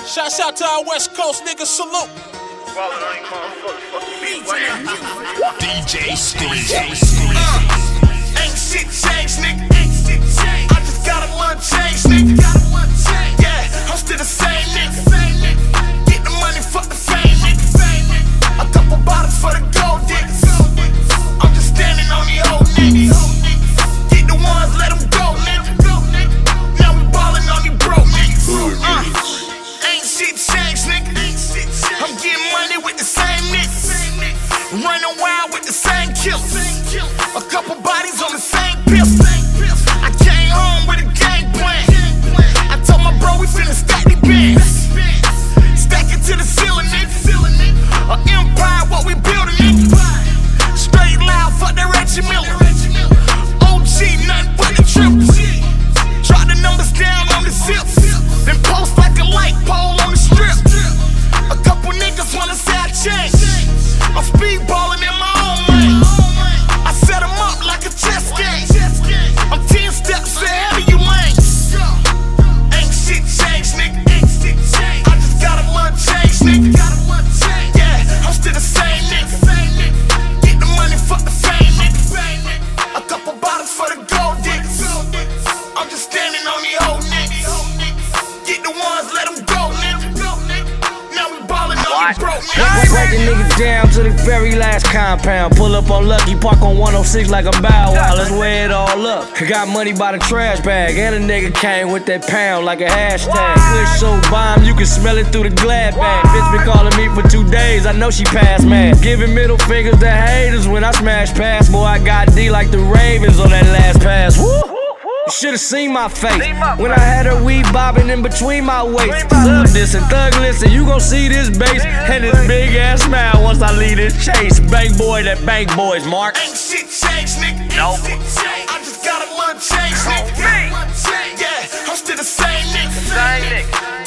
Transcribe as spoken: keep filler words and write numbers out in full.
Shouts out to our West Coast niggas, salute. D J Scream. Uh, ain't shit changed, nigga. I just got a little change, nigga. Yeah, I'm still the same nigga. Get the money, fuck the fame, nigga. A couple bottles for the gold diggers. I'm just standing on the old niggas. Get the ones, let them go, nigga. Now we ballin' on these broke niggas. Uh, ain't shit changed, nigga. I'm getting money with the same niggas. Running wild with the same killers. A couple bodies on the same pistol. I came home with a game plan. I told my bro we finna stack these bands. Stack it to the ceiling, nigga. An empire, what we building, nigga. Straight loud, fuck that Reggie Miller. O G, nothing but the triple. Drop the numbers down on the zips. Then post like a light pole on the strip. A couple niggas wanna say I changed. I'm speedballing in my own lane. I set them up like a chess game. I'm ten steps ahead of you lanes. Ain't shit changed, nigga. I just got a little change, nigga. Yeah, I'm still the same nigga. Get the money, fuck the fame, nigga. A couple bottles for the gold diggers. I'm just standing on the old niggas. Get the ones, let them go, nigga. Now we ballin' on these broke niggas. Breaking niggas down to the very last compound. Pull up on Lucky, park on one oh six like a bow wow. Let's weigh it all up. Got money by the trash bag, and a nigga came with that pound like a hashtag. Kush so bomb, you can smell it through the glad bag. Bitch been calling me for two days, I know she passed mad. Giving middle fingers to haters when I smash past. Boy, I got D like the Ravens on that last pass. Woo! You should've seen my face when I had her weed bobbing in between my waist. Love this and thug listen, you gon' see this bass and this big ass smile once I leave this chase. Bank boy, that bank boys, Mark. Ain't shit changed, nigga. Nope. I just got a little change, nigga. Yeah, I'm still the same nigga.